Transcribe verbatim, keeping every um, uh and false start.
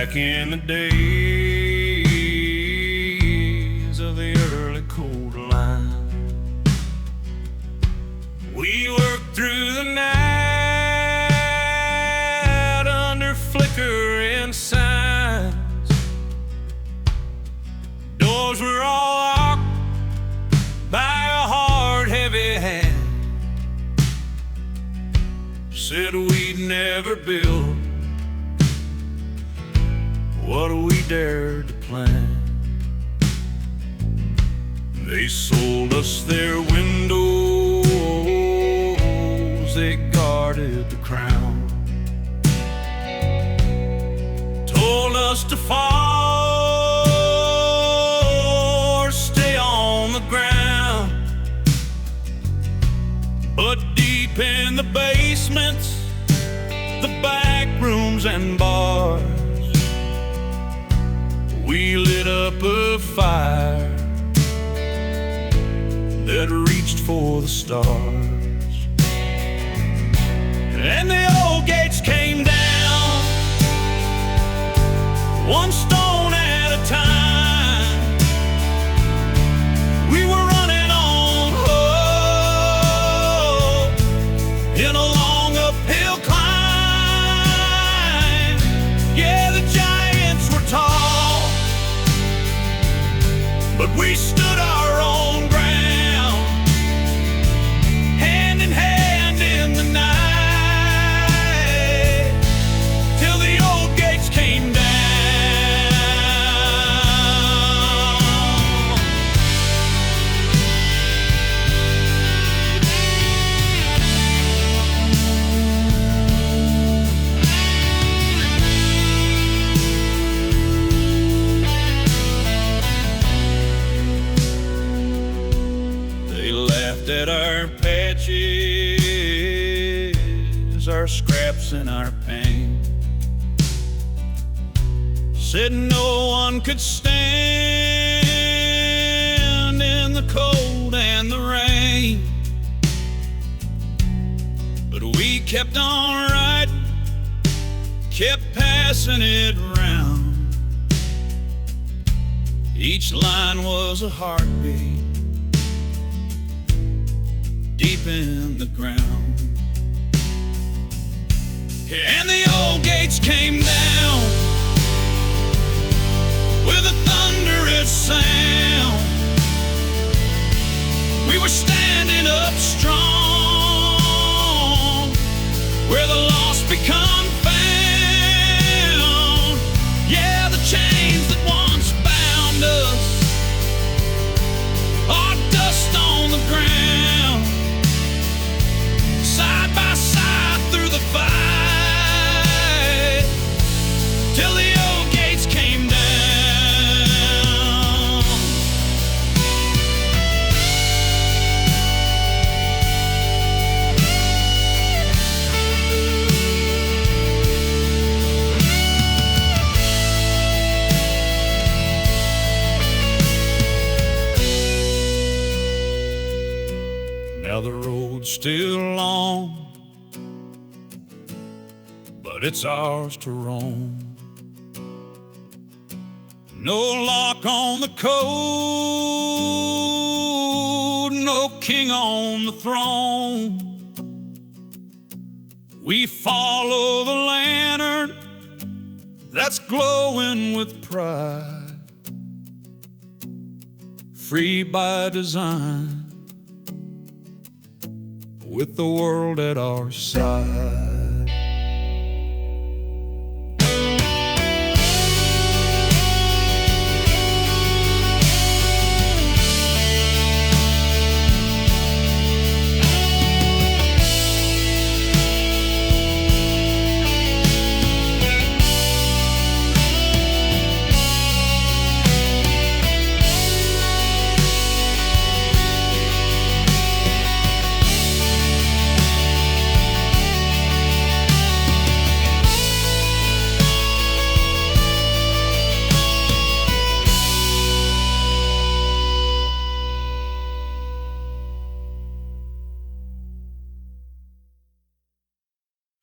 Back in the days of the early coal line, we worked through the night under flickering signs. Doors were all locked by a hard, heavy hand. Said we'd never build what we dared to plan. They sold us their windows, they guarded the crown, told us to fall or stay on the ground. But deep in the basements, the back rooms and bars, we lit up a fire that reached for the stars. And the old gates came down, one stone at a time. We were running on hope in a long uphill climb. Yeah, the giants were tall, but we stood our own ground, hand in hand in the night, till the old gates came down. At our patches, our scraps and our pain, said no one could stand in the cold and the rain. But we kept on riding, kept passing it round. Each line was a heartbeat deep in the ground. And the old gates came down with a thunderous sound. We were standing up strong, where the lost become found. Yeah, the chains that once bound us are dust on the ground. Side by side through the fight, till the old gates came down. Now the road's still long, but it's ours to roam. No lock on the code, no king on the throne. We follow the lantern that's glowing with pride, free by design, with the world at our side.